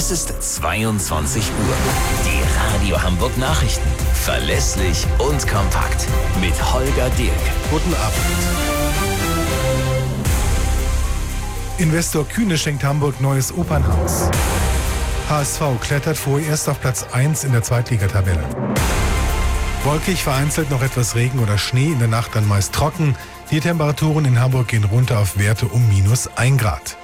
Es ist 22 Uhr. Die Radio Hamburg Nachrichten. Verlässlich und kompakt. Mit Holger Dirk. Guten Abend. Investor Kühne schenkt Hamburg neues Opernhaus. HSV klettert vorerst auf Platz 1 in der Zweitligatabelle. Wolkig, vereinzelt noch etwas Regen oder Schnee, in der Nacht dann meist trocken. Die Temperaturen in Hamburg gehen runter auf Werte um -1 Grad.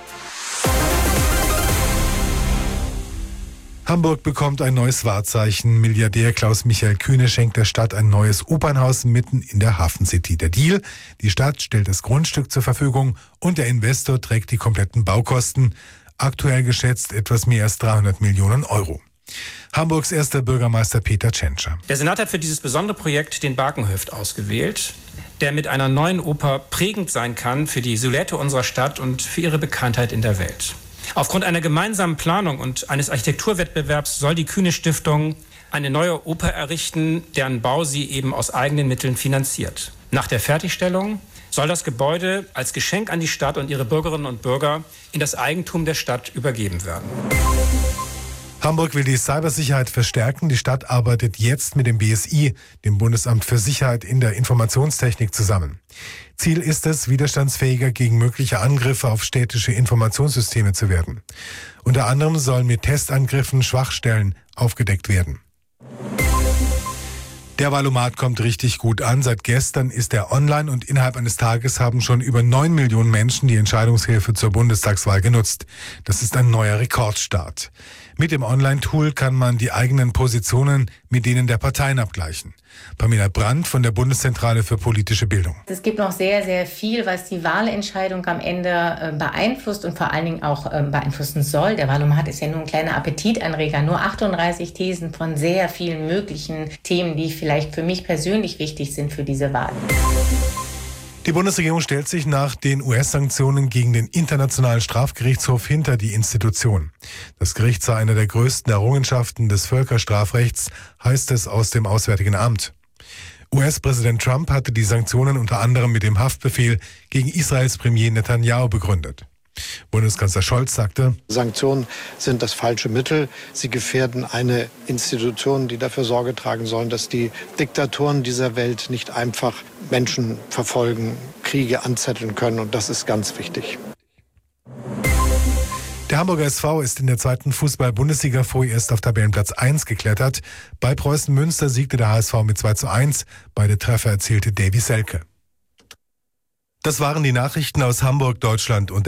Hamburg bekommt ein neues Wahrzeichen. Milliardär Klaus-Michael Kühne schenkt der Stadt ein neues Opernhaus mitten in der Hafencity. Der Deal: die Stadt stellt das Grundstück zur Verfügung und der Investor trägt die kompletten Baukosten. Aktuell geschätzt etwas mehr als 300 Millionen Euro. Hamburgs erster Bürgermeister Peter Tschentscher. Der Senat hat für dieses besondere Projekt den Barkenhöft ausgewählt, der mit einer neuen Oper prägend sein kann für die Silhouette unserer Stadt und für ihre Bekanntheit in der Welt. Aufgrund einer gemeinsamen Planung und eines Architekturwettbewerbs soll die Kühne Stiftung eine neue Oper errichten, deren Bau sie eben aus eigenen Mitteln finanziert. Nach der Fertigstellung soll das Gebäude als Geschenk an die Stadt und ihre Bürgerinnen und Bürger in das Eigentum der Stadt übergeben werden. Hamburg will die Cybersicherheit verstärken. Die Stadt arbeitet jetzt mit dem BSI, dem Bundesamt für Sicherheit in der Informationstechnik, zusammen. Ziel ist es, widerstandsfähiger gegen mögliche Angriffe auf städtische Informationssysteme zu werden. Unter anderem sollen mit Testangriffen Schwachstellen aufgedeckt werden. Der Valomat kommt richtig gut an. Seit gestern ist er online und innerhalb eines Tages haben schon über 9 Millionen Menschen die Entscheidungshilfe zur Bundestagswahl genutzt. Das ist ein neuer Rekordstart. Mit dem Online-Tool kann man die eigenen Positionen mit denen der Parteien abgleichen. Pamela Brandt von der Bundeszentrale für politische Bildung. Es gibt noch sehr, sehr viel, was die Wahlentscheidung am Ende beeinflusst und vor allen Dingen auch beeinflussen soll. Der Wahlomat ist ja nur ein kleiner Appetitanreger, nur 38 Thesen von sehr vielen möglichen Themen, die vielleicht für mich persönlich wichtig sind für diese Wahl. Die Bundesregierung stellt sich nach den US-Sanktionen gegen den Internationalen Strafgerichtshof hinter die Institution. Das Gericht sei eine der größten Errungenschaften des Völkerstrafrechts, heißt es aus dem Auswärtigen Amt. US-Präsident Trump hatte die Sanktionen unter anderem mit dem Haftbefehl gegen Israels Premier Netanyahu begründet. Bundeskanzler Scholz sagte: Sanktionen sind das falsche Mittel. Sie gefährden eine Institution, die dafür Sorge tragen sollen, dass die Diktatoren dieser Welt nicht einfach Menschen verfolgen, Kriege anzetteln können. Und das ist ganz wichtig. Der Hamburger SV ist in der zweiten Fußball-Bundesliga vorerst auf Tabellenplatz 1 geklettert. Bei Preußen Münster siegte der HSV mit 2:1. Beide Treffer erzielte Davy Selke. Das waren die Nachrichten aus Hamburg, Deutschland und